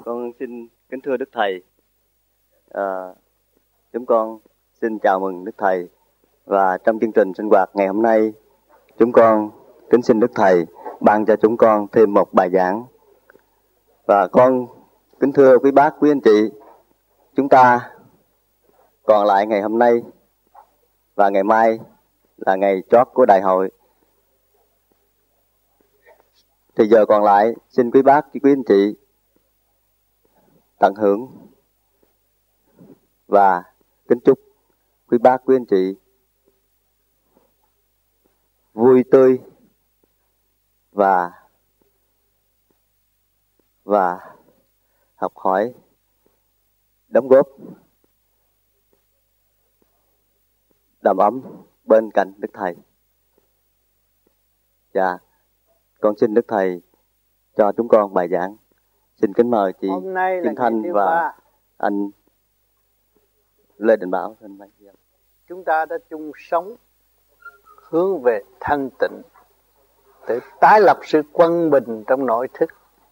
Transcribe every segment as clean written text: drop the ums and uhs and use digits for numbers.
Con xin kính thưa Đức Thầy, chúng con xin chào mừng Đức Thầy. Và trong chương trình sinh hoạt ngày hôm nay, chúng con kính xin Đức Thầy ban cho chúng con thêm một bài giảng. Và con kính thưa quý bác, quý anh chị, chúng ta còn lại ngày hôm nay và ngày mai là ngày chót của đại hội. Thì giờ còn lại xin quý bác, quý anh chị tận hưởng và kính chúc quý bác, quý anh chị vui tươi và học hỏi, đóng góp đầm ấm bên cạnh Đức Thầy. Dạ, con xin Đức Thầy cho chúng con bài giảng. Xin kính mời chị Kim Thanh và anh Lê Đình Bảo. Chúng ta đã chung sống hướng về thanh tịnh để tái lập sự quân bình trong nội thức.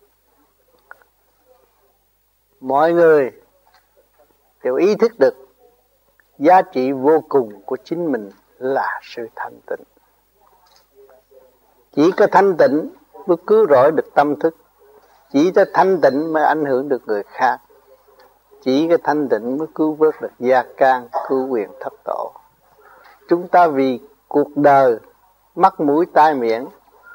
Mọi người đều ý thức được giá trị vô cùng của chính mình là sự thanh tịnh. Chỉ có thanh tịnh mới cứu rỗi được tâm thức. Chỉ có thanh tịnh mới ảnh hưởng được người khác. Chỉ có thanh tịnh mới cứu vớt được gia can, cứu quyền thất tổ. Chúng ta vì cuộc đời mắt mũi tai miệng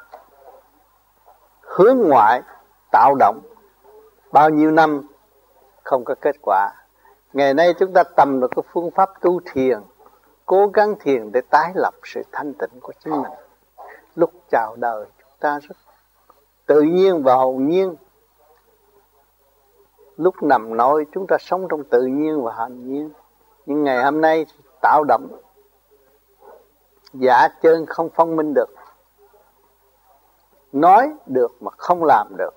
hướng ngoại tạo động bao nhiêu năm không có kết quả. Ngày nay chúng ta tầm được cái phương pháp tu thiền, cố gắng thiền để tái lập sự thanh tịnh của chính mình. Lúc chào đời chúng ta rất tự nhiên và hồn nhiên. Lúc nằm nói chúng ta sống trong tự nhiên và hồn nhiên. Nhưng ngày hôm nay tạo động, giả trơn không phân minh được. Nói được mà không làm được.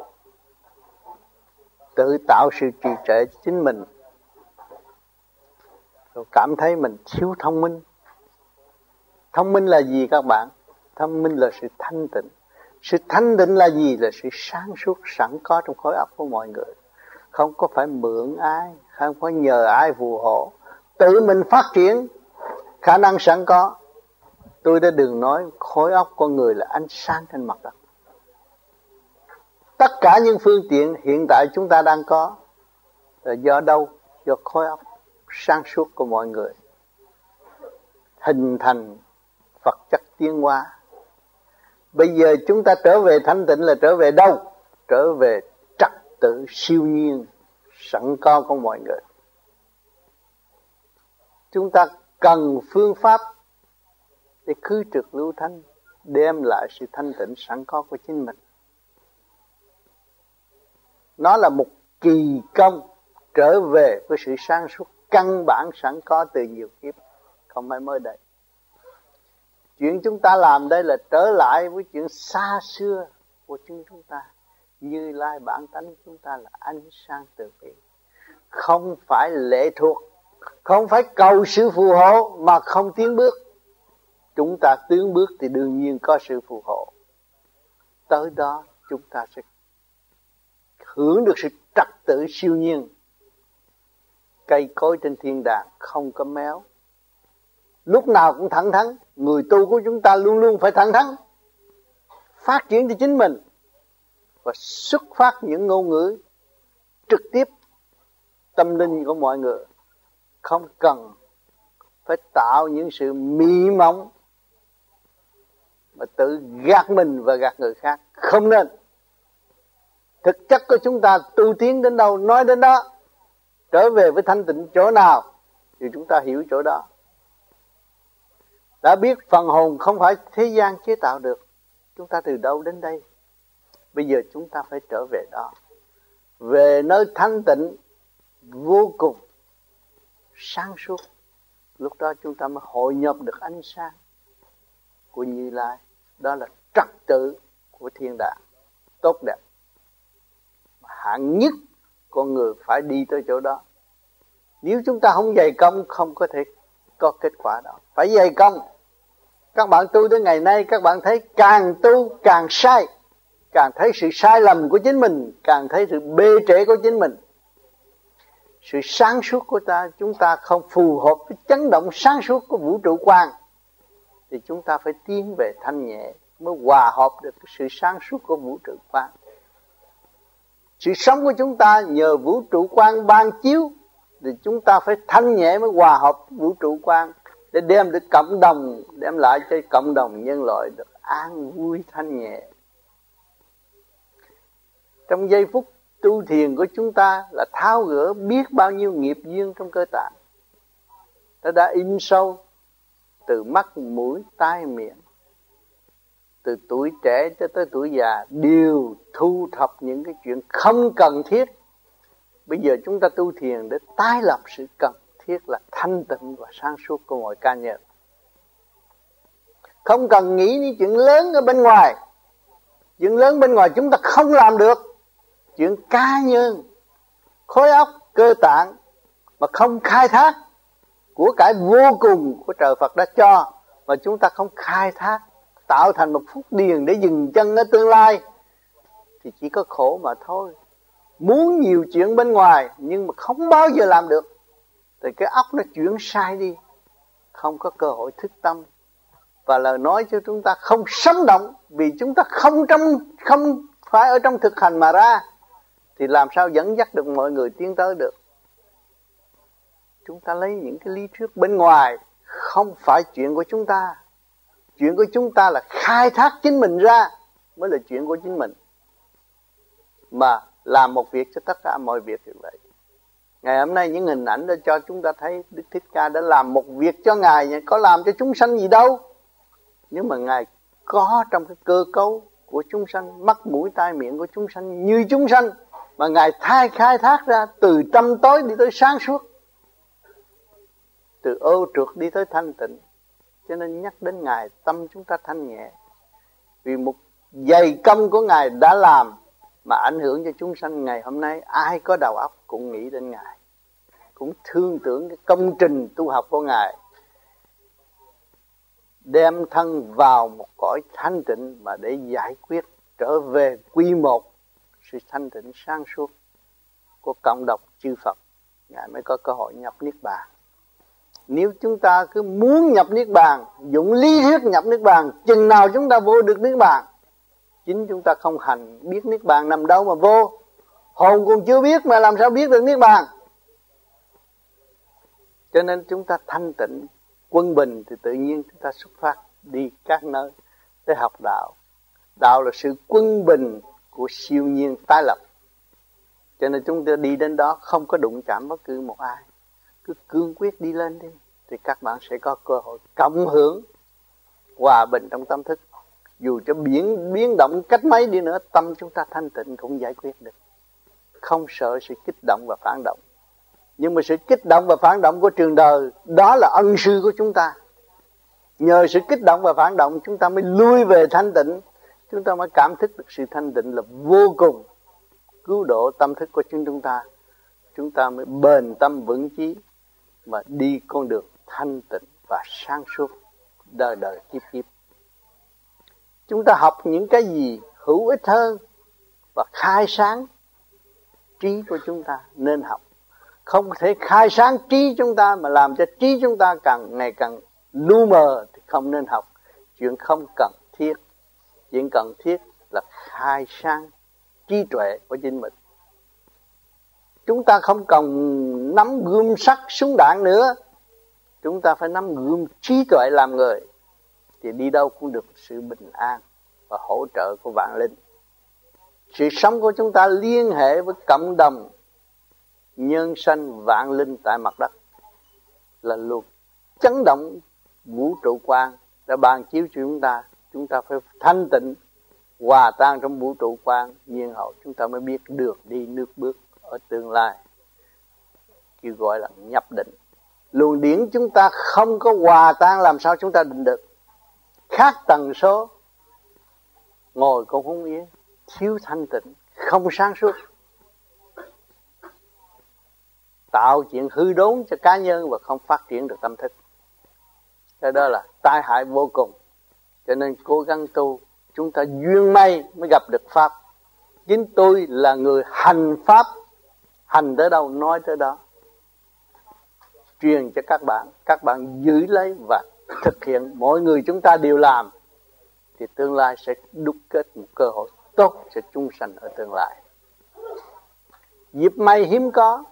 Tự tạo sự trì trệ chính mình. Rồi cảm thấy mình thiếu thông minh. Thông minh là gì các bạn? Thông minh là sự thanh tịnh. Sự thanh tịnh là gì? Là sự sáng suốt sẵn có trong khối óc của mọi người. Không có phải mượn ai, không có nhờ ai phù hộ. Tự mình phát triển khả năng sẵn có. Tôi đã đừng nói khối óc con người là ánh sáng trên mặt đất. Tất cả những phương tiện hiện tại chúng ta đang có là do đâu? Do khối óc sáng suốt của mọi người hình thành vật chất tiến hóa. Bây giờ chúng ta trở về thanh tịnh là trở về đâu? Trở về trật tự siêu nhiên sẵn có của mọi người. Chúng ta cần phương pháp để khứ trượt lưu thanh, đem lại sự thanh tịnh sẵn có của chính mình. Nó là một kỳ công trở về với sự sáng suốt căn bản sẵn có từ nhiều kiếp, không phải mới đây. Chuyện chúng ta làm đây là trở lại với chuyện xa xưa của chúng ta. Như Lai bản tánh chúng ta là ánh sáng từ bi, không phải lệ thuộc, không phải cầu sự phù hộ mà không tiến bước. Chúng ta tiến bước thì đương nhiên có sự phù hộ. Tới đó chúng ta sẽ hưởng được sự trật tự siêu nhiên. Cây cối trên thiên đàng không có méo, lúc nào cũng thẳng thắn. Người tu của chúng ta luôn luôn phải thẳng thắn, phát triển cho chính mình và xuất phát những ngôn ngữ trực tiếp tâm linh của mọi người. Không cần phải tạo những sự mị mộng mà tự gạt mình và gạt người khác. Không nên. Thực chất của chúng ta tu tiến đến đâu nói đến đó. Trở về với thanh tịnh chỗ nào thì chúng ta hiểu chỗ đó. Đã biết phần hồn không phải thế gian chế tạo được. Chúng ta từ đâu đến đây? Bây giờ chúng ta phải trở về đó. Về nơi thanh tịnh vô cùng sáng suốt. Lúc đó chúng ta mới hội nhập được ánh sáng của Như Lai. Đó là trật tự của thiên đàng tốt đẹp. Hạng nhất con người phải đi tới chỗ đó. Nếu chúng ta không dày công không có thể có kết quả đó. Phải dày công. Các bạn tu đến ngày nay các bạn thấy càng tu càng sai. càng thấy sự sai lầm của chính mình, càng thấy sự bê trễ của chính mình. Sự sáng suốt của chúng ta không phù hợp với chấn động sáng suốt của vũ trụ quang, thì chúng ta phải tiến về thanh nhẹ mới hòa hợp được sự sáng suốt của vũ trụ quang. Sự sống của chúng ta nhờ vũ trụ quang ban chiếu, thì chúng ta phải thanh nhẹ mới hòa hợp vũ trụ quang, để đem được cộng đồng, đem lại cho cộng đồng nhân loại được an vui thanh nhẹ. Trong giây phút tu thiền của chúng ta là tháo gỡ biết bao nhiêu nghiệp duyên trong cơ tạng. Nó đã in sâu từ mắt, mũi, tai, miệng. Từ tuổi trẻ cho tới tuổi già đều thu thập những cái chuyện không cần thiết. Bây giờ chúng ta tu thiền để tái lập sự cần thiết là thanh tịnh và sáng suốt của mọi cá nhân. Không cần nghĩ những chuyện lớn ở bên ngoài. Chuyện lớn bên ngoài chúng ta không làm được. Chuyện cá nhân, khối óc, cơ tạng mà không khai thác của cải vô cùng của trời Phật đã cho, mà chúng ta không khai thác, tạo thành một phúc điền để dừng chân ở tương lai, thì chỉ có khổ mà thôi. Muốn nhiều chuyện bên ngoài nhưng mà không bao giờ làm được, thì cái óc nó chuyển sai đi, không có cơ hội thức tâm. Và lời nói cho chúng ta không sống động, vì chúng ta không phải ở trong thực hành mà ra, thì làm sao dẫn dắt được mọi người tiến tới được. Chúng ta lấy những cái lý thuyết bên ngoài không phải chuyện của chúng ta. Chuyện của chúng ta là khai thác chính mình ra mới là chuyện của chính mình, mà làm một việc cho tất cả mọi việc như vậy. Ngày hôm nay những hình ảnh đã cho chúng ta thấy Đức Thích Ca đã làm một việc cho Ngài, có làm cho chúng sanh gì đâu. Nhưng mà Ngài có trong cái cơ cấu của chúng sanh, mắt mũi tai miệng của chúng sanh như chúng sanh, mà Ngài khai thác ra từ tâm tối đi tới sáng suốt, từ ô trượt đi tới thanh tịnh. Cho nên nhắc đến Ngài, tâm chúng ta thanh nhẹ, vì một dày công của Ngài đã làm mà ảnh hưởng cho chúng sanh. Ngày hôm nay ai có đầu óc cũng nghĩ đến Ngài, cũng thương tưởng cái công trình tu học của Ngài, đem thân vào một cõi thanh tịnh mà để giải quyết, trở về quy một sự thanh tịnh sáng suốt của cộng đồng chư Phật. Ngài mới có cơ hội nhập Niết Bàn. Nếu chúng ta cứ muốn nhập Niết Bàn, dụng lý thuyết nhập Niết Bàn, chừng nào chúng ta vô được Niết Bàn? Chính chúng ta không hành, biết Niết Bàn nằm đâu mà vô. Hồn còn chưa biết mà làm sao biết được Niết Bàn? Cho nên chúng ta thanh tịnh, quân bình, thì tự nhiên chúng ta xuất phát đi các nơi để học đạo. Đạo là sự quân bình của siêu nhiên tái lập. Cho nên chúng ta đi đến đó không có đụng chạm bất cứ một ai. Cứ cương quyết đi lên đi, thì các bạn sẽ có cơ hội cộng hưởng hòa bình trong tâm thức. Dù cho biến động cách mấy đi nữa, tâm chúng ta thanh tịnh cũng giải quyết được. Không sợ sự kích động và phản động. Nhưng mà sự kích động và phản động của trường đời, đó là ân sư của chúng ta. Nhờ sự kích động và phản động, chúng ta mới lui về thanh tịnh. Chúng ta mới cảm thức được sự thanh tịnh là vô cùng cứu độ tâm thức của chúng ta. Chúng ta mới bền tâm vững chí mà đi con đường thanh tịnh và sáng suốt đời đời kiếp kiếp. Chúng ta học những cái gì hữu ích hơn và khai sáng trí của chúng ta nên học. Không thể khai sáng trí chúng ta mà làm cho trí chúng ta càng ngày càng lu mờ thì không nên học. Chuyện không cần thiết. Chuyện cần thiết là khai sáng trí tuệ của chính mình. Chúng ta không cần nắm gươm sắt súng đạn nữa. Chúng ta phải nắm gươm trí tuệ làm người, thì đi đâu cũng được sự bình an và hỗ trợ của vạn linh. Sự sống của chúng ta liên hệ với cộng đồng nhân sanh vạn linh tại mặt đất, là luật chấn động vũ trụ quang đã ban chiếu cho chúng ta. Chúng ta phải thanh tịnh, hòa tan trong vũ trụ quang nhiên hậu, chúng ta mới biết đường đi nước bước ở tương lai, kêu gọi là nhập định. Luồng điển chúng ta không có hòa tan, làm sao chúng ta định được? Khác tần số, ngồi cũng không yên, thiếu thanh tịnh, không sáng suốt, tạo chuyện hư đốn cho cá nhân và không phát triển được tâm thức. Cái đó là tai hại vô cùng. Cho nên cố gắng tu chúng ta duyên may mới gặp được Pháp. Chính tôi là người hành Pháp, hành tới đâu nói tới đó, truyền cho các bạn giữ lấy và thực hiện. Mỗi người chúng ta đều làm thì tương lai sẽ đúc kết một cơ hội tốt cho chúng sanh ở tương lai. Dịp may hiếm có,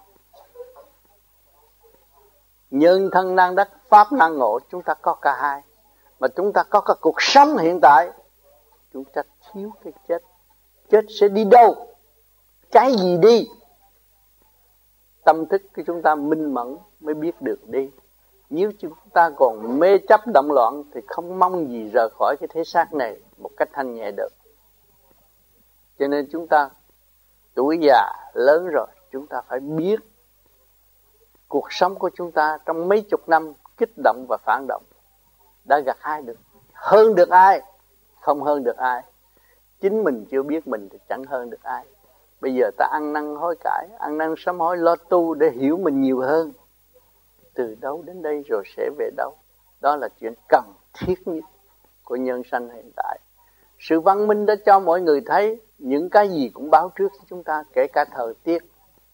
nhân thân năng đắc, Pháp năng ngộ, chúng ta có cả hai. Mà chúng ta có cả cuộc sống hiện tại, chúng ta thiếu cái chết. Chết sẽ đi đâu? Cái gì đi? Tâm thức của chúng ta minh mẫn mới biết được đi. Nếu chúng ta còn mê chấp động loạn thì không mong gì rời khỏi cái thể xác này một cách thanh nhẹ được. Cho nên chúng ta tuổi già lớn rồi, chúng ta phải biết cuộc sống của chúng ta trong mấy chục năm kích động và phản động đã gặt hái được. Hơn được ai? Không hơn được ai. Chính mình chưa biết mình thì chẳng hơn được ai. Bây giờ ta ăn năn hối cải, ăn năn sám hối, lo tu để hiểu mình nhiều hơn. Từ đâu đến đây rồi sẽ về đâu. Đó là chuyện cần thiết nhất của nhân sanh hiện tại. Sự văn minh đã cho mọi người thấy những cái gì cũng báo trước cho chúng ta, kể cả thời tiết.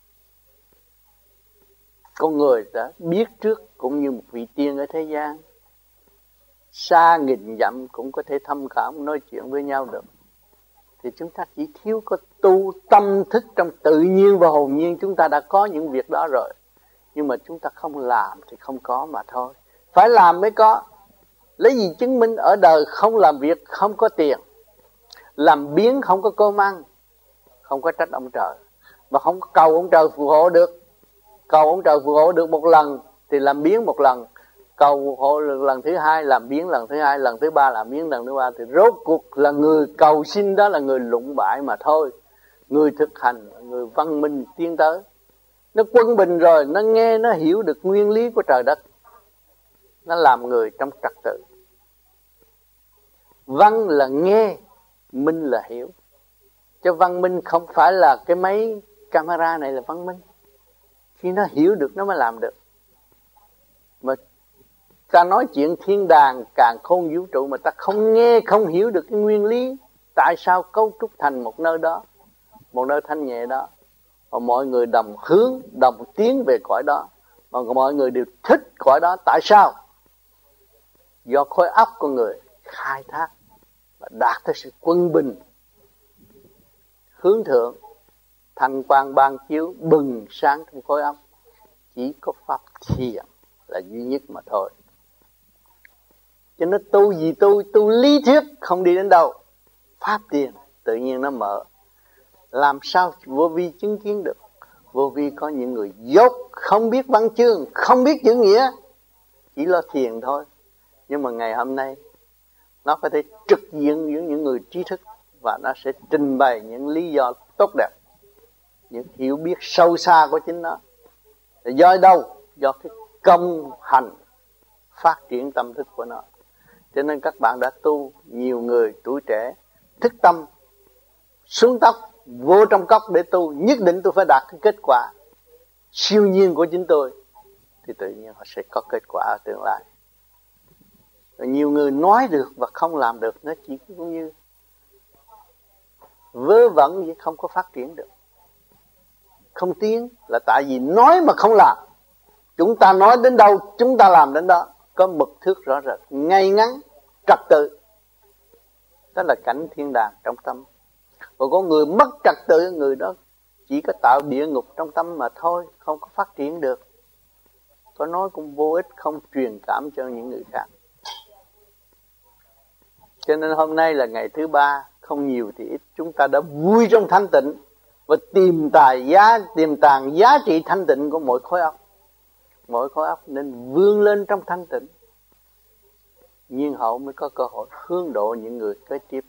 Con người đã biết trước cũng như một vị tiên ở thế gian. Xa nghìn dặm cũng có thể thăm khảo nói chuyện với nhau được. Thì chúng ta chỉ thiếu có tu tâm thức trong tự nhiên và hồn nhiên. Chúng ta đã có những việc đó rồi. Nhưng mà chúng ta không làm thì không có mà thôi. Phải làm mới có. Lấy gì chứng minh ở đời không làm việc không có tiền. Làm biếng không có cơm ăn. Không có trách ông trời. Mà không có cầu ông trời phù hộ được. Cầu ông trời phù hộ được một lần thì làm biếng một lần. Cầu hộ lần thứ hai làm biếng lần thứ hai, lần thứ ba làm biếng lần thứ ba, thì rốt cuộc là người cầu xin đó là người lụng bại mà thôi. Người thực hành, người văn minh tiến tới, nó quân bình rồi, nó nghe, nó hiểu được nguyên lý của trời đất, nó làm người trong trật tự. Văn là nghe, minh là hiểu. Cho văn minh không phải là cái máy camera này là văn minh. Khi nó hiểu được nó mới làm được. Mà ta nói chuyện thiên đàng càn khôn vũ trụ mà ta không nghe, không hiểu được cái nguyên lý tại sao cấu trúc thành một nơi đó, một nơi thanh nhẹ đó, và mọi người đồng hướng, đồng tiến về cõi đó, mà mọi người đều thích cõi đó. Tại sao? Do khối óc của người khai thác và đạt tới sự quân bình, hướng thượng, thanh quang ban chiếu bừng sáng trong khối óc. Chỉ có pháp thiền là duy nhất mà thôi. Cho nên tu gì tu lý thuyết không đi đến đâu. Pháp tiền tự nhiên nó mở. Làm sao vô vi chứng kiến được? Vô vi có những người dốt, không biết văn chương, không biết chữ nghĩa, chỉ lo thiền thôi. Nhưng mà ngày hôm nay nó có thể trực diện với những người trí thức, và nó sẽ trình bày những lý do tốt đẹp, những hiểu biết sâu xa của chính nó. Do đâu? Do cái công hành phát triển tâm thức của nó. Cho nên các bạn đã tu, nhiều người tuổi trẻ thức tâm xuống tóc, vô trong cốc để tu, nhất định tôi phải đạt cái kết quả siêu nhiên của chính tôi, thì tự nhiên họ sẽ có kết quả ở tương lai. Rồi nhiều người nói được và không làm được, nó chỉ cũng như vớ vẩn vậy, không có phát triển được, không tiến, là tại vì nói mà không làm. Chúng ta nói đến đâu, chúng ta làm đến đó, có mực thước rõ rệt, ngay ngắn, trật tự. Đó là cảnh thiên đàng trong tâm. Còn có người mất trật tự, người đó chỉ có tạo địa ngục trong tâm mà thôi, không có phát triển được. Có nói cũng vô ích, không truyền cảm cho những người khác. Cho nên hôm nay là ngày thứ ba, không nhiều thì ít, chúng ta đã vui trong thanh tịnh và tìm tàng giá trị thanh tịnh của mỗi khối óc. Mỗi khối óc nên vươn lên trong thanh tịnh, nhiên hậu mới có cơ hội hướng độ những người kế tiếp.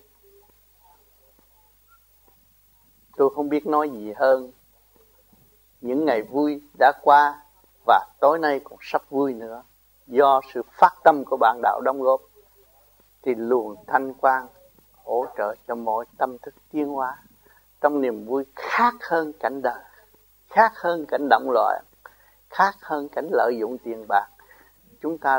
Tôi không biết nói gì hơn. Những ngày vui đã qua và tối nay còn sắp vui nữa. Do sự phát tâm của bạn đạo đóng góp, thì luồng thanh quang hỗ trợ cho mọi tâm thức tiến hóa trong niềm vui khác hơn cảnh đời, khác hơn cảnh động loạn, khác hơn cảnh lợi dụng tiền bạc. Chúng ta là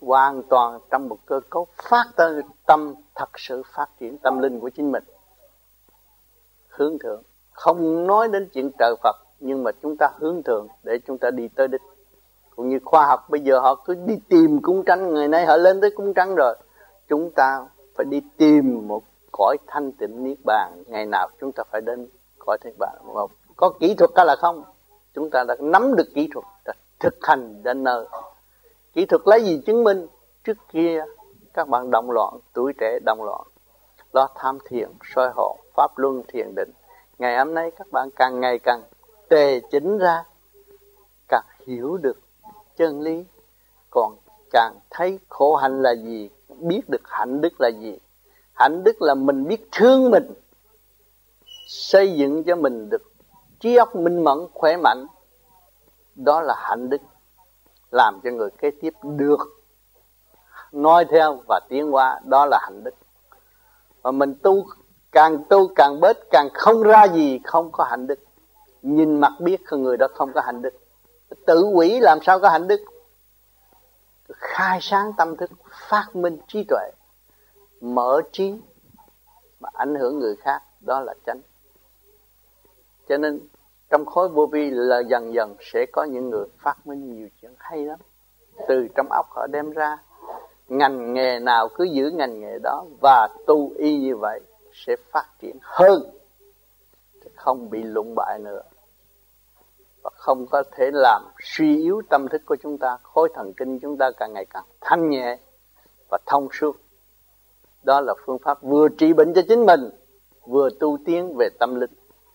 hoàn toàn trong một cơ cấu phát tâm thật sự phát triển tâm linh của chính mình, hướng thượng. Không nói đến chuyện trời Phật, nhưng mà chúng ta hướng thượng để chúng ta đi tới đích. Cũng như khoa học bây giờ họ cứ đi tìm cung trăng, ngày nay họ lên tới cung trăng rồi. Chúng ta phải đi tìm một cõi thanh tịnh niết bàn, ngày nào chúng ta phải đến cõi niết bàn. Có kỹ thuật hay là không? Chúng ta đã nắm được kỹ thuật, đã thực hành đến nơi. Kỹ thuật lấy gì chứng minh? Trước kia các bạn động loạn, tuổi trẻ động loạn, lo tham thiền, soi hồn, pháp luân, thiền định. Ngày hôm nay các bạn càng ngày càng tề chỉnh ra, càng hiểu được chân lý, còn càng thấy khổ hạnh là gì, biết được hạnh đức là gì. Hạnh đức là mình biết thương mình, xây dựng cho mình được trí óc minh mẫn, khỏe mạnh. Đó là hạnh đức, làm cho người kế tiếp được noi theo và tiến hóa. Đó là hạnh đức. Mà mình tu càng bớt, càng không ra gì, không có hạnh đức. Nhìn mặt biết người đó không có hạnh đức. Tự quỷ làm sao có hạnh đức? Khai sáng tâm thức, phát minh trí tuệ, mở trí mà ảnh hưởng người khác, đó là chánh. Cho nên trong khối vô vi là dần dần sẽ có những người phát minh nhiều chuyện hay lắm. Từ trong óc họ đem ra, ngành nghề nào cứ giữ ngành nghề đó và tu y như vậy sẽ phát triển hơn, không bị lụng bại nữa, và không có thể làm suy yếu tâm thức của chúng ta. Khối thần kinh chúng ta càng ngày càng thanh nhẹ và thông suốt. Đó là phương pháp vừa trị bệnh cho chính mình, vừa tu tiến về tâm linh,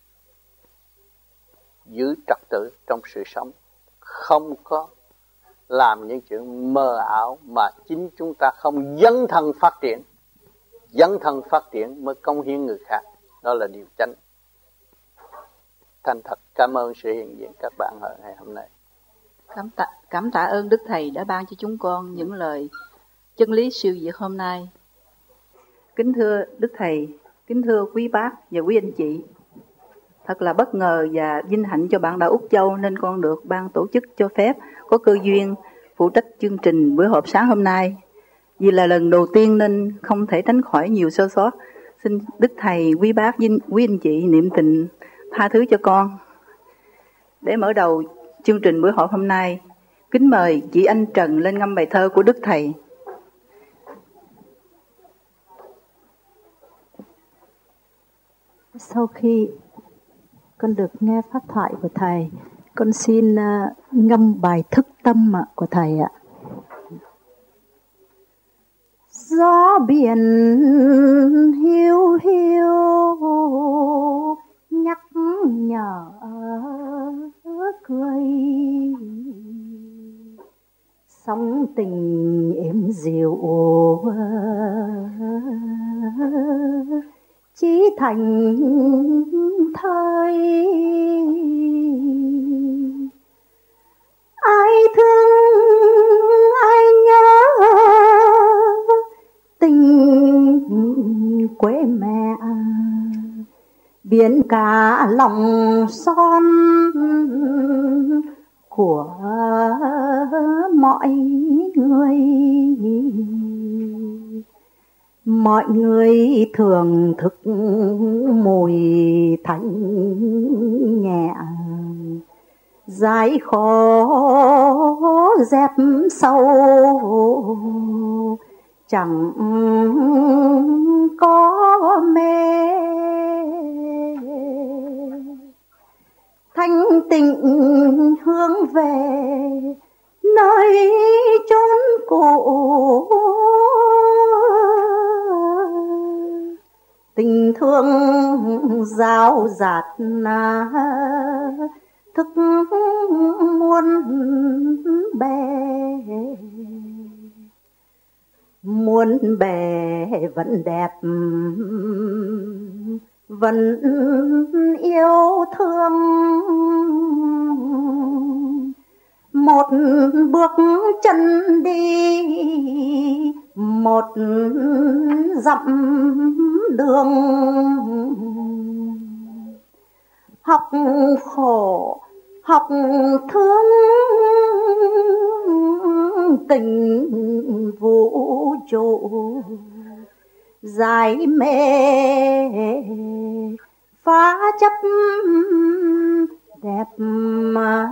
giữ trật tự trong sự sống, không có làm những chuyện mờ ảo mà chính chúng ta không dấn thân phát triển. Dấn thân phát triển mới cống hiến người khác. Đó là điều chánh. Thành thật cảm ơn sự hiện diện các bạn ở ngày hôm nay. Cảm tạ ơn Đức Thầy đã ban cho chúng con những lời chân lý siêu việt hôm nay. Kính thưa Đức Thầy, kính thưa quý bác và quý anh chị, thật là bất ngờ và vinh hạnh cho bạn đạo Úc Châu nên con được ban tổ chức cho phép có cơ duyên phụ trách chương trình buổi họp sáng hôm nay. Vì là lần đầu tiên nên không thể tránh khỏi nhiều sơ sót. Xin Đức Thầy, quý bác, quý anh chị niệm tình tha thứ cho con. Để mở đầu chương trình buổi họp hôm nay, kính mời chị Anh Trần lên ngâm bài thơ của Đức Thầy. Sau khi con được nghe pháp thoại của Thầy, con xin ngâm bài thức tâm của Thầy ạ. Gió biển hiu hiu nhắc nhở cười, sóng tình êm dịu chí thành thơi. Ai thương ai nhớ tình quê mẹ, biển cả lòng son của mọi người. Mọi người thưởng thức mùi thanh nhẹ, giải khó dẹp sâu, chẳng có mê. Thanh tịnh hướng về nơi chốn cũ, tình thương rào rạt thức muôn bề vẫn đẹp, vẫn yêu thương. Một bước chân đi, một dặm đường, học khổ học thương tình vũ trụ giải mê phá chấp đẹp mà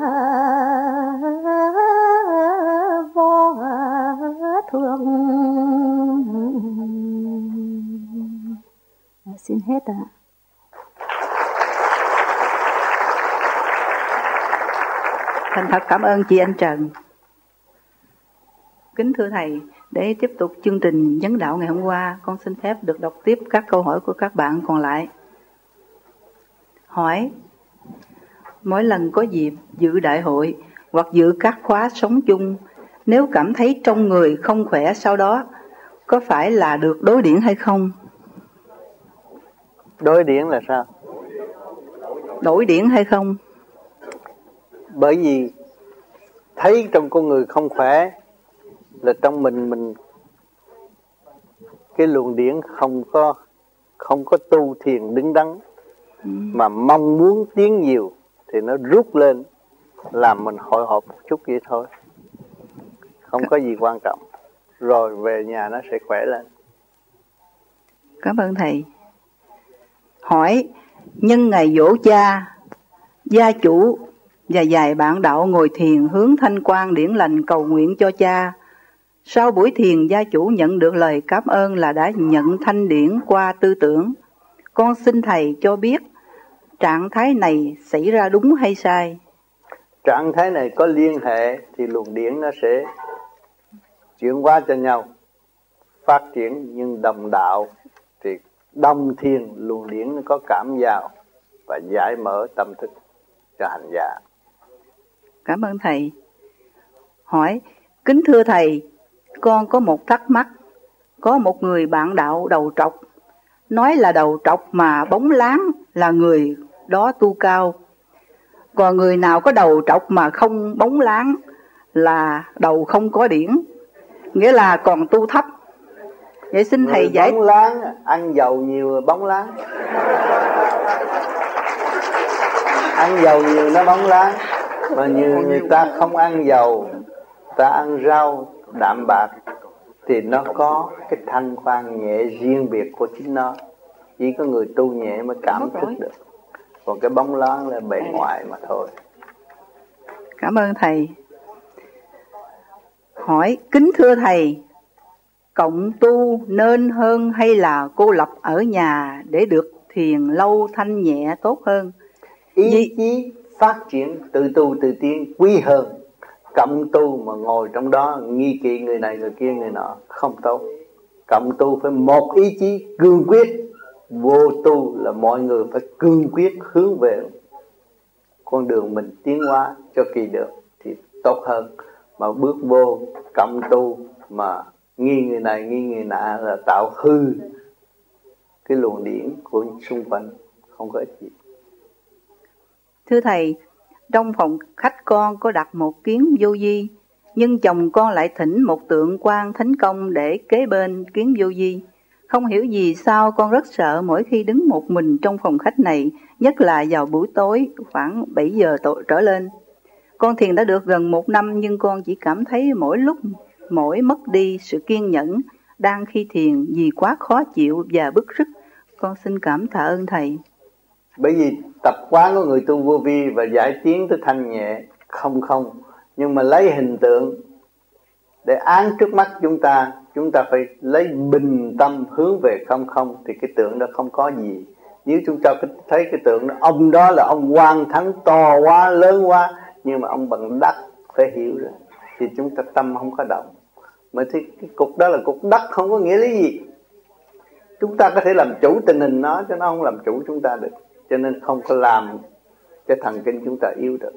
vô thương. Xin hết ạ. Thành thật cảm ơn chị Anh Trần. Kính thưa Thầy, để tiếp tục chương trình vấn đạo ngày hôm qua, con xin phép được đọc tiếp các câu hỏi của các bạn còn lại. Hỏi: mỗi lần có dịp dự đại hội hoặc dự các khóa sống chung, nếu cảm thấy trong người không khỏe sau đó, có phải là được đối điển hay không? Đối điển là sao? Đổi điển hay không? Bởi vì thấy trong con người không khỏe là trong mình cái luồng điển không có tu thiền đứng đắn, mà mong muốn tiến nhiều thì nó rút lên làm mình hồi hộp một chút vậy thôi, không có gì quan trọng, rồi về nhà nó sẽ khỏe lên. Cảm ơn Thầy. Hỏi: nhân ngày giỗ cha, gia chủ và vài bạn đạo ngồi thiền hướng thanh quan điển lành cầu nguyện cho cha. Sau buổi thiền, gia chủ nhận được lời cảm ơn là đã nhận thanh điển qua tư tưởng. Con xin Thầy cho biết trạng thái này xảy ra đúng hay sai? Trạng thái này có liên hệ thì luồng điển nó sẽ chuyển hóa cho nhau, phát triển, nhưng đồng đạo thì đồng thiền luồng điển nó có cảm vào và giải mở tâm thức cho hành giả. Cảm ơn Thầy. Hỏi: kính thưa Thầy, con có một thắc mắc. Có một người bạn đạo đầu trọc, nói là đầu trọc mà bóng láng là người đó tu cao. Còn người nào có đầu trọc mà không bóng láng là đầu không có điển, nghĩa là còn tu thấp. Vậy xin Thầy giải. Bóng láng, ăn dầu nhiều bóng láng. Ăn dầu nhiều nó bóng láng. Mà như người ta không ăn dầu, ta ăn rau đạm bạc thì nó có cái thanh quan nhẹ riêng biệt của chính nó. Chỉ có người tu nhẹ mới cảm thức được. Còn cái bóng láng là bề ngoài mà thôi. Cảm ơn Thầy. Hỏi: kính thưa Thầy, cộng tu nên hơn hay là cô lập ở nhà để được thiền lâu thanh nhẹ tốt hơn? Ý chí phát triển tự tu tự tiến quý hơn. Cộng tu mà ngồi trong đó nghi kỵ người này người kia người nọ không tốt. Cộng tu phải một ý chí cương quyết. Vô tu là mọi người phải cương quyết hướng về con đường mình tiến hóa cho kỳ được thì tốt hơn. Mà bước vô cộng tu mà nghi người này nghi người nọ là tạo hư cái luồng điển của xung quanh, không có ích gì. Thưa Thầy, trong phòng khách con có đặt một kiến vô vi, nhưng chồng con lại thỉnh một tượng Quan Thánh Công để kế bên kiến vô vi. Không hiểu vì sao con rất sợ mỗi khi đứng một mình trong phòng khách này, nhất là vào buổi tối khoảng 7 giờ trở lên. Con thiền đã được gần 1 năm nhưng con chỉ cảm thấy mỗi mất đi sự kiên nhẫn đang khi thiền vì quá khó chịu và bức rứt. Con xin cảm tạ ơn Thầy. Bởi vì tập quán của người tu vô vi và giải tiến tới thanh nhẹ không, nhưng mà lấy hình tượng để án trước mắt chúng ta phải lấy bình tâm hướng về không thì cái tượng đó không có gì. Nếu chúng ta thấy cái tượng đó, ông đó là ông Quan Thánh to quá, lớn quá, nhưng mà ông bằng đất phải hiểu rồi, thì chúng ta tâm không có động. Mà thì cái cục đó là cục đất, không có nghĩa lý gì. Chúng ta có thể làm chủ tình hình nó, chứ nó không làm chủ chúng ta được. Cho nên không có làm cho thần kinh chúng ta yếu được.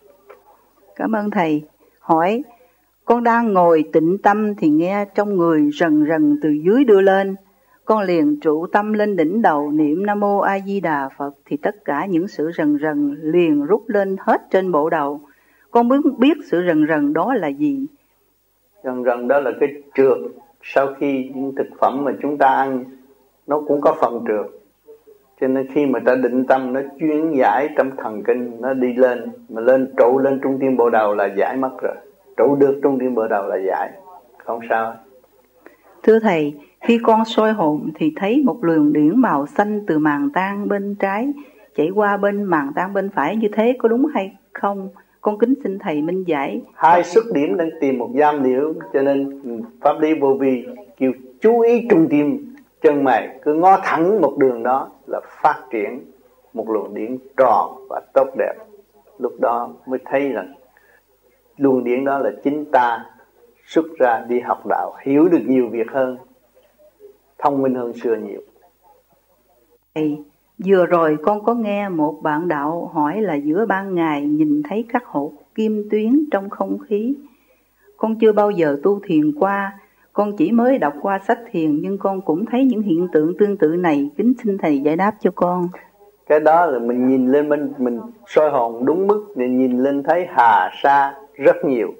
Cảm ơn Thầy. Hỏi: con đang ngồi tịnh tâm thì nghe trong người rần rần từ dưới đưa lên. Con liền trụ tâm lên đỉnh đầu niệm Nam Mô A Di Đà Phật thì tất cả những sự rần rần liền rút lên hết trên bộ đầu. Con muốn biết sự rần rần đó là gì? Rần rần đó là cái trượt. Sau khi những thực phẩm mà chúng ta ăn nó cũng có phần trượt. Cho nên khi mà ta định tâm nó chuyển giải trong thần kinh, nó đi lên, mà lên trụ lên trung tâm bộ đầu là giải mất rồi. trụ được trung điểm bờ đầu là giải, không sao. Thưa Thầy, khi con soi hồn thì thấy một luồng điển màu xanh từ màng tang bên trái chảy qua bên màng tang bên phải, như thế có đúng hay không? Con kính xin Thầy minh giải. Hai xuất điểm đang tìm một giam liễu, cho nên pháp lý vô vi kêu chú ý trung tim chân mày, cứ ngó thẳng một đường đó là phát triển một luồng điển tròn và tốt đẹp. Lúc đó mới thấy rằng luồng điển đó là chính ta xuất ra đi học đạo, hiểu được nhiều việc hơn, thông minh hơn xưa nhiều. Vừa rồi con có nghe một bạn đạo hỏi là giữa ban ngày nhìn thấy các hột kim tuyến trong không khí. Con chưa bao giờ tu thiền qua, con chỉ mới đọc qua sách thiền, nhưng con cũng thấy những hiện tượng tương tự này. Kính xin Thầy giải đáp cho con. Cái đó là mình nhìn lên mình soi hồn đúng mức, nên nhìn lên thấy hà sa rất nhiều.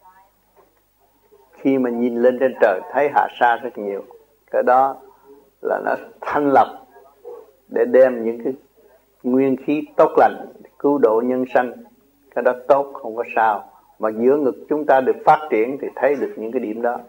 Khi mà nhìn lên trên trời thấy hà sa rất nhiều, cái đó là nó thanh lọc để đem những cái nguyên khí tốt lành cứu độ nhân sanh. Cái đó tốt, không có sao. Mà giữa ngực chúng ta được phát triển thì thấy được những cái điểm đó.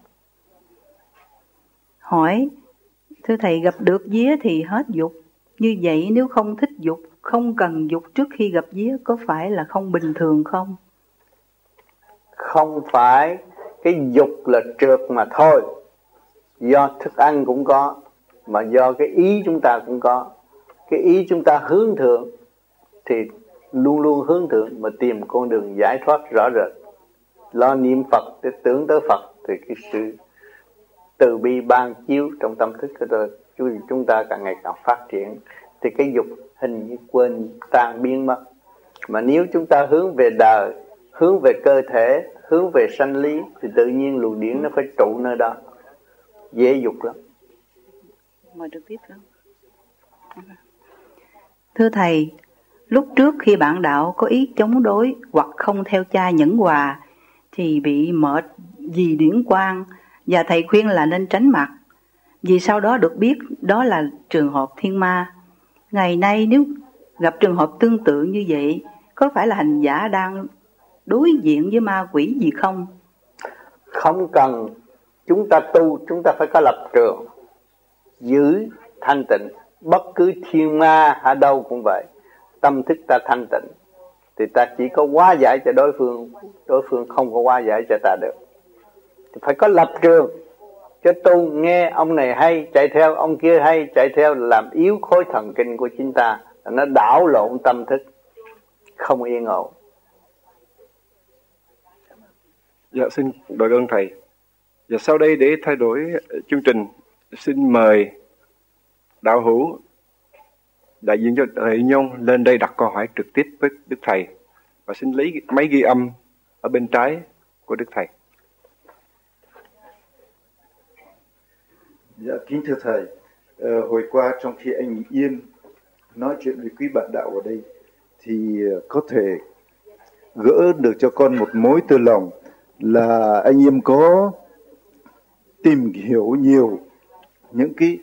Hỏi, thưa Thầy, gặp được vía thì hết dục. Như vậy nếu không thích dục, không cần dục trước khi gặp vía, có phải là không bình thường không? Không phải cái dục là trượt mà thôi. Do thức ăn cũng có, mà do cái ý chúng ta cũng có. Cái ý chúng ta hướng thượng thì luôn luôn hướng thượng mà tìm con đường giải thoát rõ rệt. Lo niệm Phật để tưởng tới Phật thì cái sự từ bi ban chiếu trong tâm thức của chúng ta càng ngày càng phát triển, thì cái dục hình như quên tan biến mất. Mà nếu chúng ta hướng về đời, hướng về cơ thể, hướng về sanh lý thì tự nhiên luồng điển nó phải trụ nơi đó, dễ dục lắm. Mời được tiếp không? Thưa Thầy, lúc trước khi bạn đạo có ý chống đối hoặc không theo cha nhẫn hòa thì bị mệt vì điển quang, và Thầy khuyên là nên tránh mặt. Vì sau đó được biết đó là trường hợp thiên ma. Ngày nay nếu gặp trường hợp tương tự như vậy, có phải là hành giả đang đối diện với ma quỷ gì không? Không cần chúng ta tu, chúng ta phải có lập trường, giữ thanh tịnh. Bất cứ thiên ma ở đâu cũng vậy, tâm thức ta thanh tịnh thì ta chỉ có hóa giải cho đối phương không có hóa giải cho ta được. Thì phải có lập trường. Chứ tu nghe ông này hay chạy theo, ông kia hay chạy theo, làm yếu khối thần kinh của chúng ta, nó đảo lộn tâm thức, không yên ổn. Dạ, xin đội ơn Thầy. Và sau đây để thay đổi chương trình, xin mời đạo hữu đại diện cho Thầy Nhông lên đây đặt câu hỏi trực tiếp với Đức Thầy, và xin lấy máy ghi âm ở bên trái của Đức Thầy. Dạ, kính thưa Thầy, hồi qua trong khi anh Yên nói chuyện với quý bạn đạo ở đây thì có thể gỡ được cho con một mối từ lòng là anh Yên có tìm hiểu nhiều những cái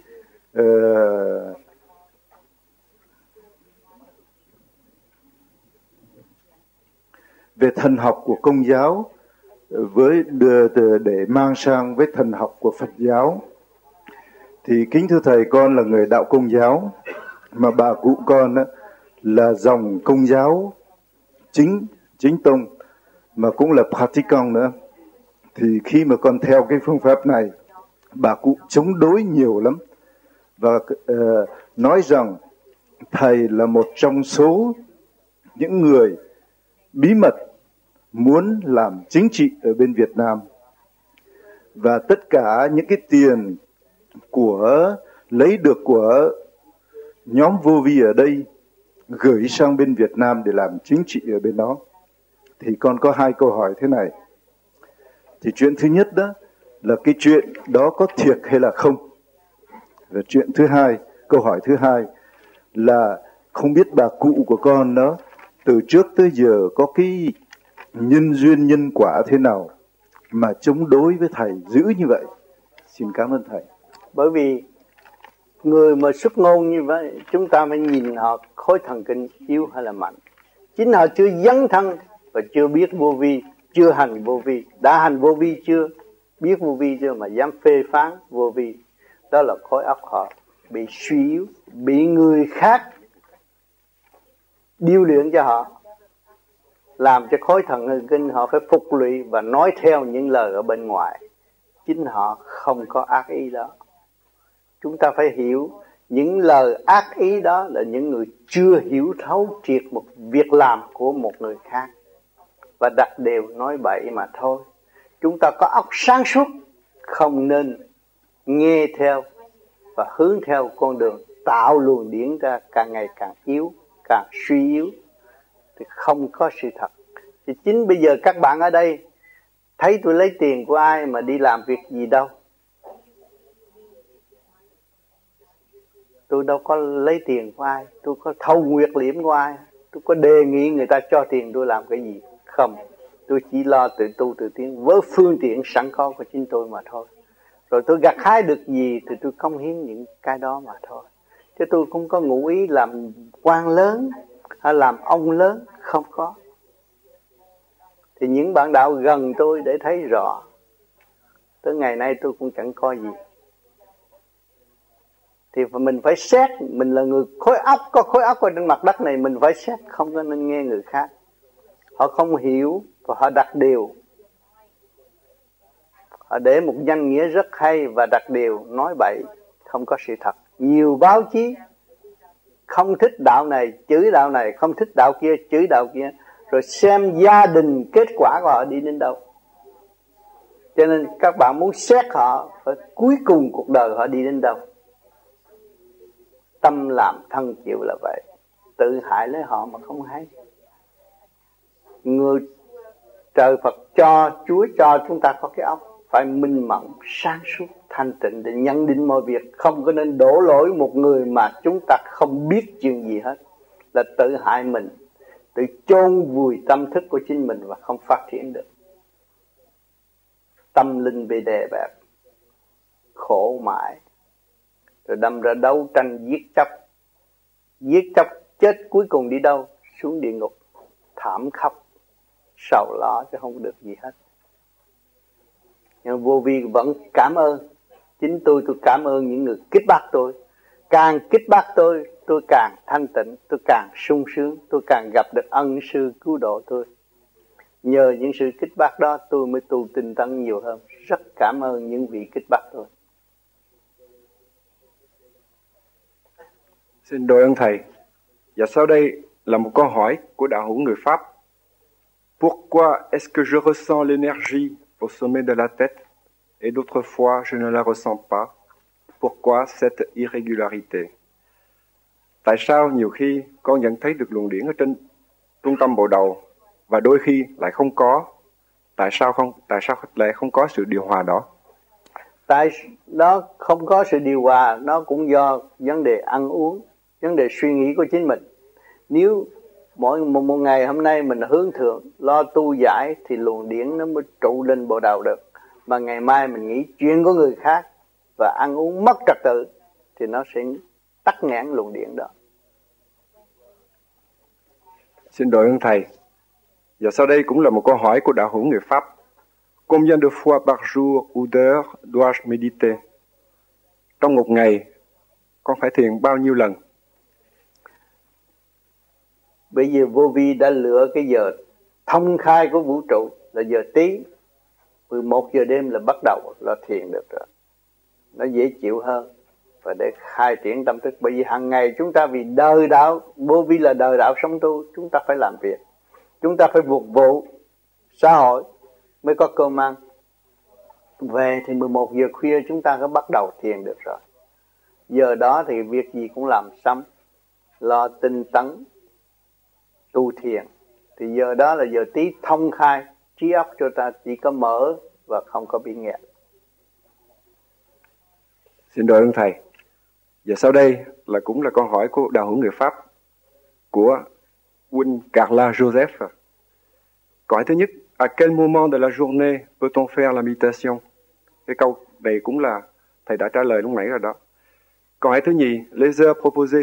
về thần học của Công giáo với để mang sang với thần học của Phật giáo. Thì kính thưa Thầy, con là người đạo Công giáo, mà bà cụ con là dòng Công giáo chính tông, mà cũng là Praticant nữa. Thì khi mà con theo cái phương pháp này, bà cụ chống đối nhiều lắm, và nói rằng Thầy là một trong số những người bí mật muốn làm chính trị ở bên Việt Nam, và tất cả những cái tiền lấy được của nhóm vô vi ở đây gửi sang bên Việt Nam để làm chính trị ở bên đó. Thì con có hai câu hỏi thế này. Thì chuyện thứ nhất đó là cái chuyện đó có thiệt hay là không. Và chuyện thứ hai, câu hỏi thứ hai là không biết bà cụ của con đó từ trước tới giờ có cái nhân duyên nhân quả thế nào mà chống đối với Thầy dữ như vậy. Xin cảm ơn Thầy. Bởi vì người mà xuất ngôn như vậy, chúng ta phải nhìn họ khối thần kinh yếu hay là mạnh. Chính họ chưa dấn thân và chưa biết vô vi chưa hành vô vi. Đã hành vô vi chưa? Biết vô vi chưa mà dám phê phán vô vi? Đó là khối óc họ bị suy yếu, bị người khác điêu luyện cho họ, làm cho khối thần thần kinh họ phải phục lụy và nói theo những lời ở bên ngoài. Chính họ không có ác ý đó. Chúng ta phải hiểu những lời ác ý đó là những người chưa hiểu thấu triệt một việc làm của một người khác, và đặt đều nói bậy mà thôi. Chúng ta có óc sáng suốt, không nên nghe theo và hướng theo con đường tạo luồng điển ra càng ngày càng yếu, càng suy yếu, thì không có sự thật. Thì chính bây giờ các bạn ở đây thấy tôi lấy tiền của ai mà đi làm việc gì đâu. Tôi đâu có lấy tiền của ai, tôi có thâu nguyệt liễm của ai, tôi có đề nghị người ta cho tiền tôi làm cái gì? Không, tôi chỉ lo tự tu tự tiến với phương tiện sẵn có của chính tôi mà thôi. Rồi tôi gặt hái được gì thì tôi cống hiến những cái đó mà thôi. Chứ tôi không có ngụ ý làm quan lớn hay làm ông lớn, không có. Thì những bạn đạo gần tôi để thấy rõ, tới ngày nay tôi cũng chẳng có gì. Thì mình phải xét, mình là người khối óc, có khối óc ở trên mặt đất này, mình phải xét, không có nên nghe người khác. Họ không hiểu và họ đặt điều. Họ để một danh nghĩa rất hay và đặt điều nói bậy, không có sự thật. Nhiều báo chí không thích đạo này, chửi đạo này, không thích đạo kia, chửi đạo kia. Rồi xem gia đình kết quả của họ đi đến đâu. Cho nên các bạn muốn xét họ, phải cuối cùng cuộc đời họ đi đến đâu. Tâm làm thân chịu là vậy. Tự hại lấy họ mà không hay. Người trời Phật cho, Chúa cho chúng ta có cái óc phải minh mẫn, sáng suốt, thanh tịnh để nhận định mọi việc. Không có nên đổ lỗi một người mà chúng ta không biết chuyện gì hết, là tự hại mình, tự chôn vùi tâm thức của chính mình và không phát triển được. Tâm linh bị đè bẹp, khổ mãi, rồi đâm ra đấu tranh giết chóc chết, cuối cùng đi đâu? Xuống địa ngục, thảm khóc, sầu lo chứ không được gì hết. Nhưng vô vi vẫn cảm ơn. Chính tôi cảm ơn những người kích bác tôi. Càng kích bác tôi càng thanh tịnh, tôi càng sung sướng, tôi càng gặp được ân sư cứu độ tôi. Nhờ những sự kích bác đó tôi mới tu tinh tấn nhiều hơn. Rất cảm ơn những vị kích bác tôi. Xin đội ơn Thầy. Và sau đây là một câu hỏi của đạo hữu người Pháp. Pourquoi est-ce que je ressens l'énergie au sommet de la tête et d'autres fois je ne la ressens pas? Pourquoi cette irrégularité? Tại sao nhiều khi con nhận thấy được luồng điển ở trên trung tâm bộ đầu và đôi khi lại không có? Tại sao lại không có sự điều hòa đó? Tại đó không có sự điều hòa, nó cũng do vấn đề ăn uống, vấn đề suy nghĩ của chính mình. Nếu một ngày hôm nay mình hướng thượng, lo tu giải thì luồng điển nó mới trụ lên bộ đầu được. Mà ngày mai mình nghĩ chuyện của người khác và ăn uống mất trật tự thì nó sẽ tắc nghẽn luồng điển đó. Xin đội ơn Thầy. Và sau đây cũng là một câu hỏi của đạo hữu người Pháp. Combien de fois par jour ou d'heure dois-je méditer? Trong một ngày, con phải thiền bao nhiêu lần? Bây giờ vô vi đã lựa cái giờ thông khai của vũ trụ là giờ tí. 11 giờ đêm là bắt đầu là thiền được rồi. Nó dễ chịu hơn. Và để khai triển tâm thức. Bởi vì hàng ngày chúng ta vì đời đạo, vô vi là đời đạo sống tu, chúng ta phải làm việc. Chúng ta phải phục vụ xã hội mới có cơm ăn. Về thì 11 giờ khuya chúng ta có bắt đầu thiền được rồi. Giờ đó thì việc gì cũng làm xong, lo tinh tấn, tu thiền. Thì giờ đó là giờ tí thông khai, trí óc cho ta chỉ có mở và không có bị nghẹt. Xin đội ơn Thầy. Và sau đây cũng là câu hỏi của đạo hữu người Pháp, của Huynh Carla Joseph. Câu hỏi thứ nhất, à quel moment de la journée peut-on faire la méditation? Cái câu này cũng là Thầy đã trả lời lúc nãy rồi đó. Câu hỏi thứ nhì, les heures proposées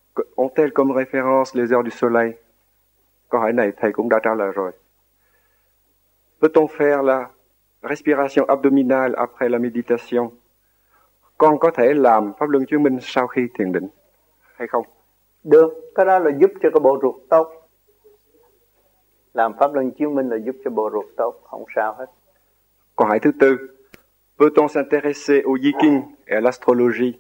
ont-elles comme référence les heures du soleil? Câu hỏi này Thầy cũng đã trả lời rồi. peut-on faire la respiration abdominale après la méditation? Con có thể làm pháp luân chứng minh sau khi thiền định hay không? Được, cái đó là giúp cho cái bộ ruột tốt. Làm pháp luân chứng minh là giúp cho bộ ruột tốt, không sao hết. Câu hỏi thứ tư, peut-on s'intéresser au Yi King et à l'astrologie?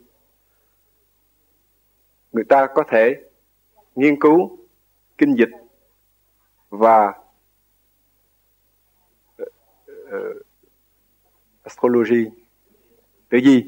Người ta có thể nghiên cứu kinh dịch và astrology, tự gì?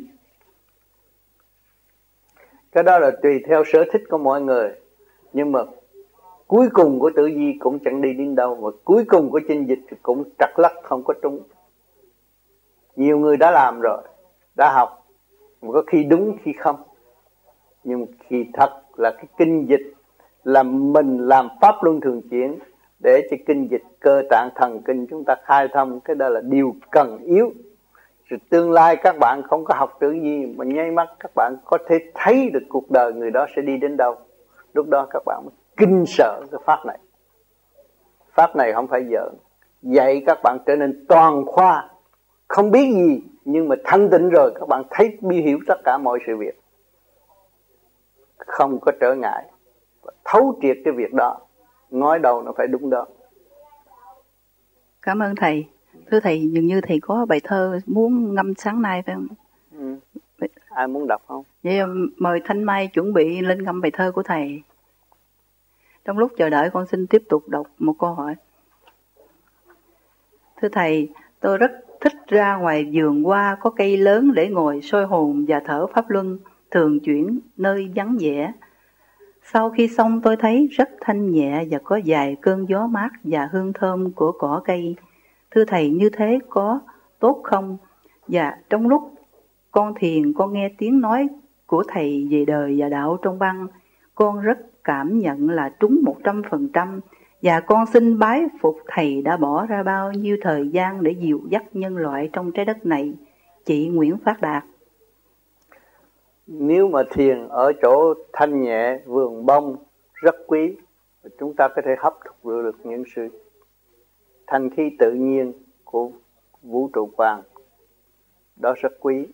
Cái đó là tùy theo sở thích của mọi người. Nhưng mà cuối cùng của tử vi cũng chẳng đi đến đâu, và cuối cùng của kinh dịch thì cũng trật lắc không có trúng. Nhiều người đã làm rồi, đã học, mà có khi đúng khi không. Nhưng khi thật là cái kinh dịch là mình làm pháp luân thường chuyển để cho kinh dịch cơ tạng thần kinh chúng ta khai thông, cái đó là điều cần yếu. Rồi tương lai các bạn không có học tử vi mà nháy mắt các bạn có thể thấy được cuộc đời người đó sẽ đi đến đâu. Lúc đó các bạn mới kinh sợ cái pháp này. Pháp này không phải giỡn, dạy các bạn trở nên toàn khoa, không biết gì nhưng mà thanh tịnh rồi các bạn thấy hiểu tất cả mọi sự việc, không có trở ngại, thấu triệt cái việc đó, nói đâu nó phải đúng đó. Cảm ơn thầy. Thưa thầy, dường như thầy có bài thơ muốn ngâm sáng nay phải không? Ai muốn đọc không? Vậy mời Thanh Mai chuẩn bị lên ngâm bài thơ của thầy. Trong lúc chờ đợi con xin tiếp tục đọc một câu hỏi. Thưa thầy, tôi rất thích ra ngoài vườn hoa có cây lớn để ngồi soi hồn và thở pháp luân, thường chuyển nơi vắng vẻ. Sau khi xong tôi thấy rất thanh nhẹ và có vài cơn gió mát và hương thơm của cỏ cây. Thưa thầy, như thế có tốt không? Và trong lúc con thiền, con nghe tiếng nói của thầy về đời và đạo trong băng, con rất cảm nhận là trúng 100%, và con xin bái phục thầy đã bỏ ra bao nhiêu thời gian để dìu dắt nhân loại trong trái đất này. Chị Nguyễn Phát Đạt. Nếu mà thiền ở chỗ thanh nhẹ, vườn bông rất quý, chúng ta có thể hấp thụ được những sự thanh khí tự nhiên của vũ trụ quang, đó rất quý.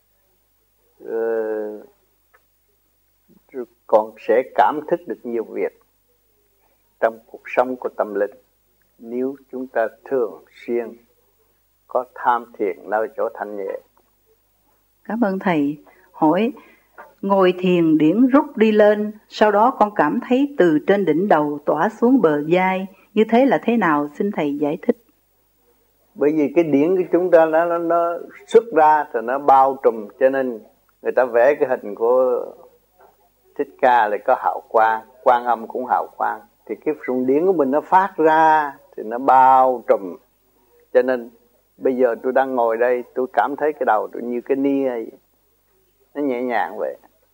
Còn sẽ cảm thức được nhiều việc trong cuộc sống của tâm linh nếu chúng ta thường xuyên có tham thiền nơi chỗ thanh nhẹ. Cảm ơn thầy. Hỏi, ngồi thiền điển rút đi lên, sau đó con cảm thấy từ trên đỉnh đầu tỏa xuống bờ vai, như thế là thế nào? Xin thầy giải thích. Bởi vì cái điển của chúng ta nó xuất ra thì nó bao trùm, cho nên người ta vẽ cái hình của Thích Ca là có hào quang, Quan Âm cũng hào quang, thì cái luồng điển của mình nó phát ra thì nó bao trùm. Cho nên bây giờ tôi đang ngồi đây, tôi cảm thấy cái đầu tôi như cái nia, nó nhẹ nhàng vậy,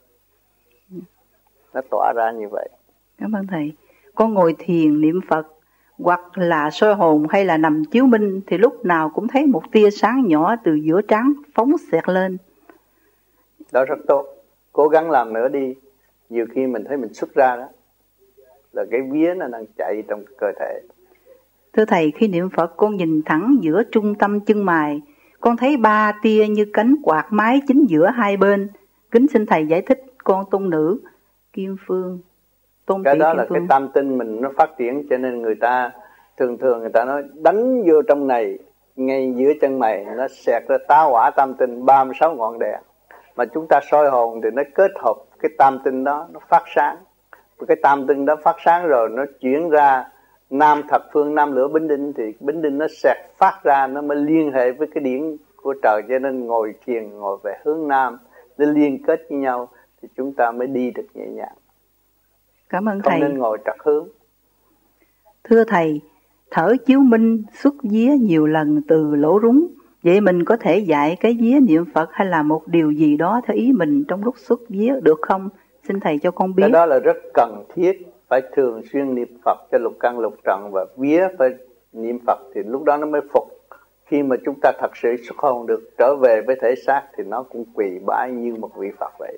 nó tỏa ra như vậy. Cảm ơn thầy. Con ngồi thiền niệm Phật hoặc là soi hồn hay là nằm chiếu minh thì lúc nào cũng thấy một tia sáng nhỏ từ giữa trán phóng xẹt lên. Đó rất tốt, cố gắng làm nữa đi. Nhiều khi mình thấy mình xuất ra đó là cái vía nó đang chạy trong cơ thể. Thưa thầy, khi niệm Phật con nhìn thẳng giữa trung tâm chân mày, con thấy 3 tia như cánh quạt máy chính giữa hai bên. Kính xin thầy giải thích. Con tôn nữ Kim Phương. Cái đó là cái tam tinh mình nó phát triển, cho nên người ta thường người ta nói đánh vô trong này, ngay giữa chân mày nó xẹt ra tá hỏa tam tinh 36 ngọn đèn. Mà chúng ta soi hồn thì nó kết hợp cái tam tinh đó, nó phát sáng. Cái tam tinh đó phát sáng rồi nó chuyển ra nam thập phương, nam lửa bính đinh, thì bính đinh nó xẹt phát ra, nó mới liên hệ với cái điển của trời. Cho nên ngồi thiền, ngồi về hướng nam, nó liên kết với nhau thì chúng ta mới đi được nhẹ nhàng. Cảm ơn không thầy. Không nên ngồi trật hướng. Thưa thầy, thở chiếu minh xuất vía nhiều lần từ lỗ rúng, vậy mình có thể dạy cái vía niệm Phật hay là một điều gì đó theo ý mình trong lúc xuất vía được không? Xin thầy cho con biết. Cái đó là rất cần thiết, phải thường xuyên niệm Phật cho lục căn lục trần, và vía phải niệm Phật thì lúc đó nó mới phục. Khi mà chúng ta thật sự xuất hồn được, trở về với thể xác thì nó cũng quỳ bái như một vị Phật vậy.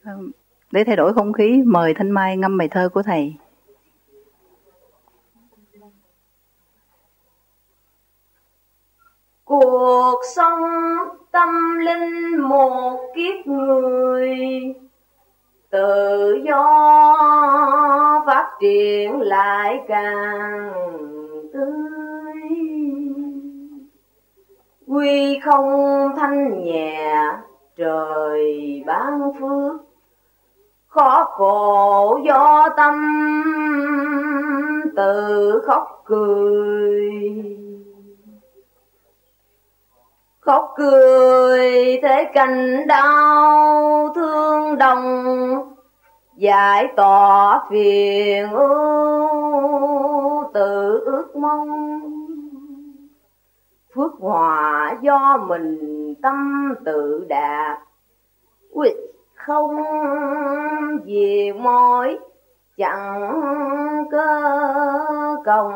Để thay đổi không khí, mời Thanh Mai ngâm bài thơ của thầy. cuộc sống tâm linh một kiếp người, tự do phát triển lại càng tươi. Quy không thanh nhẹ trời ban phước, khó khổ do tâm tự khóc cười. Khóc cười thế cảnh đau thương đồng, giải tỏa phiền ưu tự ước mong. Phước hòa do mình tâm tự đạt, quyết không vì mỏi chẳng cơ công.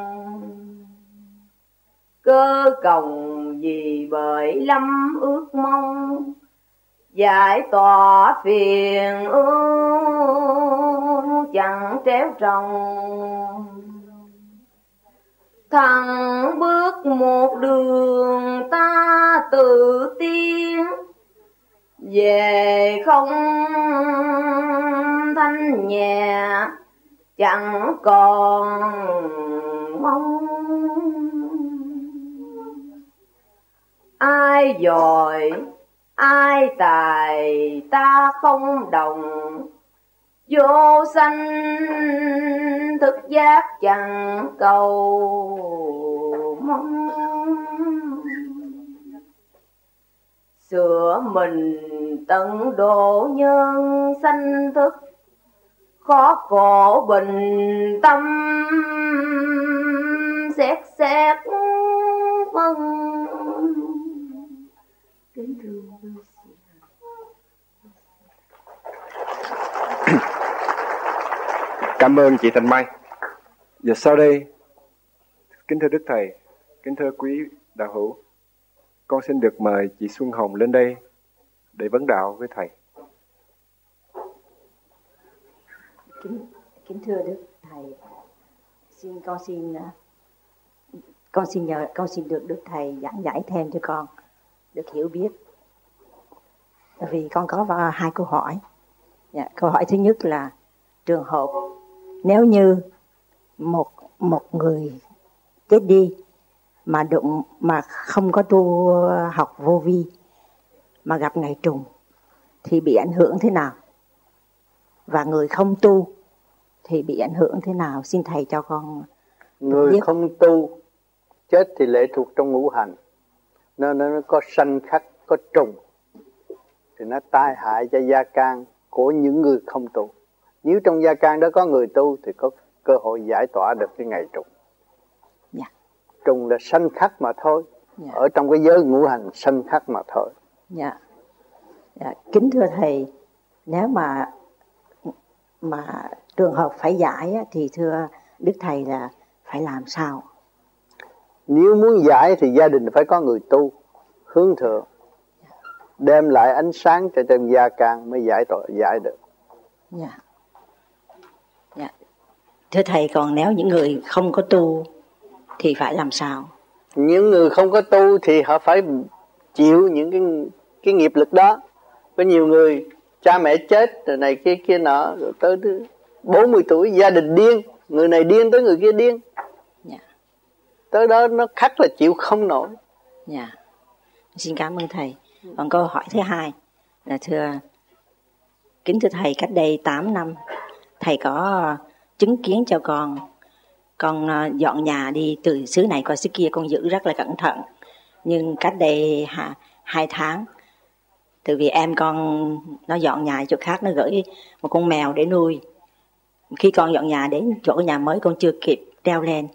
Cơ công vì bởi lâm ước mong, giải tỏa phiền ưu chẳng tréo trồng. Thẳng bước một đường ta tự tiến, về không thanh nhẹ chẳng còn mong. Ai giỏi ai tài ta không đồng, vô sanh thức giác chẳng cầu mong. Sửa mình tận độ nhân sanh thức, khó khổ bình tâm xét xét phân. Kính thưa Cảm ơn chị Thành Mai. Và sau đây, kính thưa Đức Thầy, kính thưa quý đạo hữu, con xin được mời chị Xuân Hồng lên đây để vấn đạo với Thầy. Kính thưa Đức Thầy, con xin được Đức Thầy giảng giải thêm cho con được hiểu biết. Bởi vì con có hai câu hỏi. Câu hỏi thứ nhất là trường hợp nếu như một người chết đi mà không có tu học vô vi mà gặp ngày trùng thì bị ảnh hưởng thế nào? Và người không tu thì bị ảnh hưởng thế nào? Xin Thầy cho con Người biết. không tu chết thì lệ thuộc trong ngũ hành, nó có sanh khắc, có trùng thì nó tai hại cho gia can của những người không tu. Nếu trong gia can đó có người tu thì có cơ hội giải tỏa được cái ngày trùng. Yeah. Trùng là sanh khắc mà thôi. Yeah. Ở trong cái giới ngũ hành sanh khắc mà thôi. Yeah. Yeah. Kính thưa Thầy, nếu mà trường hợp phải giải thì thưa Đức Thầy là phải làm sao? Nếu muốn giải thì gia đình phải có người tu hướng thượng, đem lại ánh sáng cho trong gia can mới giải được. Yeah. Yeah. Thưa Thầy, còn nếu những người không có tu thì phải làm sao? Những người không có tu thì họ phải chịu những cái nghiệp lực đó. Có nhiều người cha mẹ chết rồi này kia nọ, rồi tới 40 tuổi gia đình điên, người này điên tới người kia điên. Yeah. Tới đó nó khắc là chịu không nổi. Yeah. Xin cảm ơn Thầy. Còn câu hỏi thứ hai là kính thưa Thầy, cách đây 8 năm Thầy có chứng kiến cho con dọn nhà đi từ xứ này qua xứ kia, con giữ rất là cẩn thận. Nhưng cách đây 2 tháng, từ vì em con nó dọn nhà chỗ khác, nó gửi một con mèo để nuôi. Khi con dọn nhà đến chỗ nhà mới, con chưa kịp treo lên,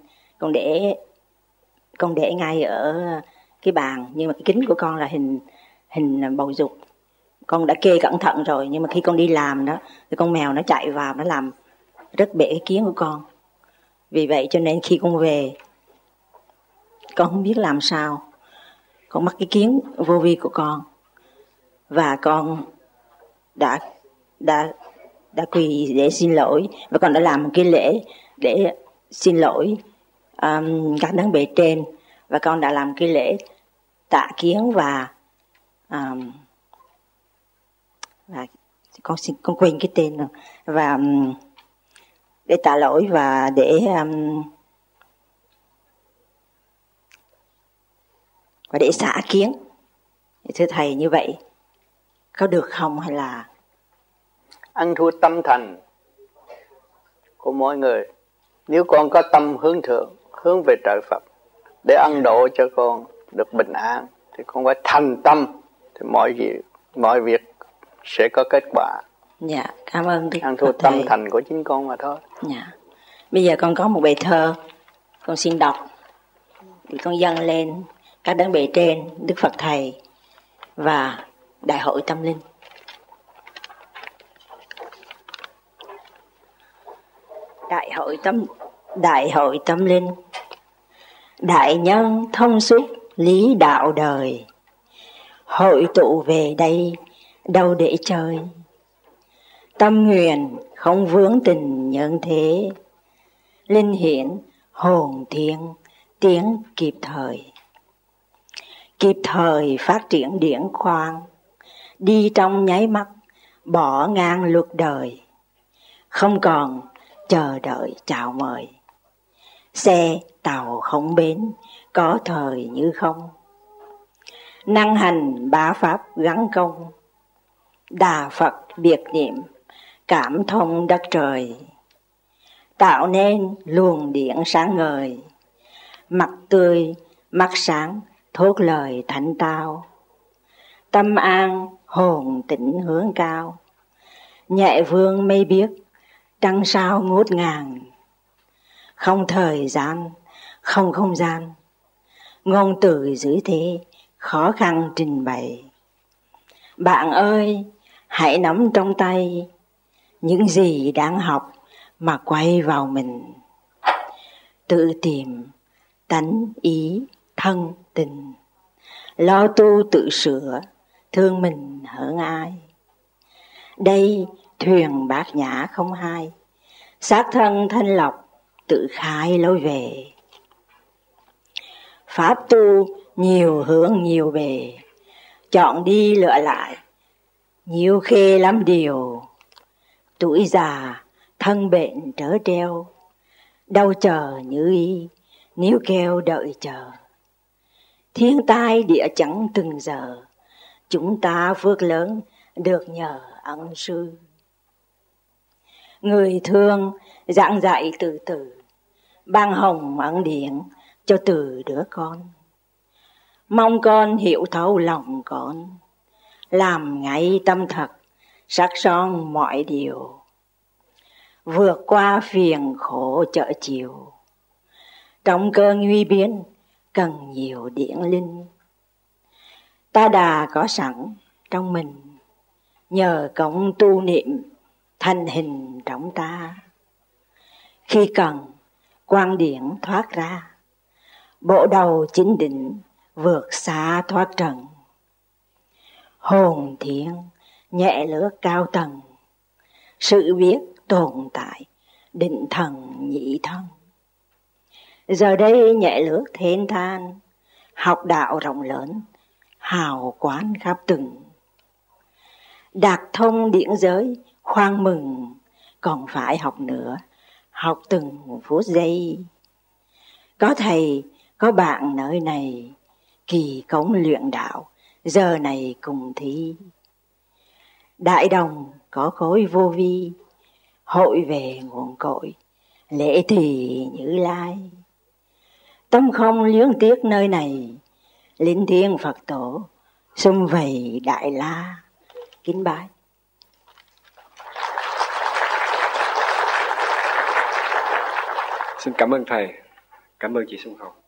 con để ngay ở cái bàn, nhưng mà cái kính của con là hình bầu dục. Con đã kê cẩn thận rồi, nhưng mà khi con đi làm đó thì con mèo nó chạy vào, nó làm rất bể cái kiến của con. Vì vậy cho nên khi con về, con không biết làm sao, con mắc cái kiến vô vi của con. Và con đã quỳ để xin lỗi, và con đã làm một cái lễ để xin lỗi các đấng bề trên, và con đã làm cái lễ tạ kiến và con quên cái tên rồi, và để tạ lỗi và để xả kiến. Thưa thầy, như vậy có được không, hay là ăn thua tâm thành của mỗi người? Nếu con có tâm hướng thượng, hướng về trời Phật để ân độ cho con được bình an, thì con phải thành tâm, thì mọi việc sẽ có kết quả. Dạ, cảm ơn Đức ăn thua Phật tâm thầy. thành của chính con mà thôi. Dạ. Bây giờ con có một bài thơ, con xin đọc thì con dâng lên các đấng bề trên, Đức Phật thầy và Đại hội Tâm Linh. Đại hội Tâm Linh, đại nhân thông suốt lý đạo đời, hội tụ về đây đâu để chơi. Tâm nguyện không vướng tình nhân thế, linh hiển hồn thiên tiếng kịp thời phát triển điển khoan, đi trong nháy mắt bỏ ngang luật đời, không còn chờ đợi chào mời. Xe tàu không bến, có thời như không, năng hành bá pháp gắn công, đà Phật biệt niệm cảm thông đất trời, tạo nên luồng điện sáng ngời, mặt tươi mắt sáng thốt lời thánh tao. Tâm an hồn tĩnh hướng cao, nhẹ vương mây biếc trăng sao ngút ngàn. Không thời gian, không không gian, ngôn từ dưới thế khó khăn trình bày. Bạn ơi, hãy nắm trong tay những gì đang học mà quay vào mình, tự tìm tánh ý thân tình, lo tu tự sửa, thương mình hơn ai. Đây thuyền bát nhã không hai, xác thân thanh lọc tự khai lối về. Pháp tu nhiều hướng nhiều bề, chọn đi lựa lại nhiều khê lắm điều. Tuổi già thân bệnh trở treo, đau chờ như y níu keo đợi chờ. Thiên tai địa chấn từng giờ, chúng ta phước lớn được nhờ ân sư. Người thương giảng dạy từ từ, ban hồng ân điển cho từ đứa con. Mong con hiểu thấu lòng con, làm ngay tâm thật, sắc son mọi điều. Vượt qua phiền khổ chợ chiều, trong cơn nguy biến cần nhiều điển linh. Ta đà có sẵn trong mình, nhờ công tu niệm thành hình trong ta. Khi cần quang điển thoát ra, bộ đầu chính định vượt xa thoát trần. Hồn thiện nhẹ lướt cao tầng, sự biết tồn tại định thần nhị thân. Giờ đây nhẹ lướt thênh than, học đạo rộng lớn, hào quán khắp từng. Đạt thông điển giới khoan mừng, còn phải học nữa, học từng phút giây. Có thầy, có bạn nơi này, kỳ cống luyện đạo, giờ này cùng thi. Đại đồng có khối vô vi, hội về nguồn cội, lễ thì Như Lai. Tâm không luyến tiếc nơi này, linh thiêng Phật tổ, sum vầy Đại La. Kính bái. Xin cảm ơn thầy, cảm ơn chị Xuân Hồng.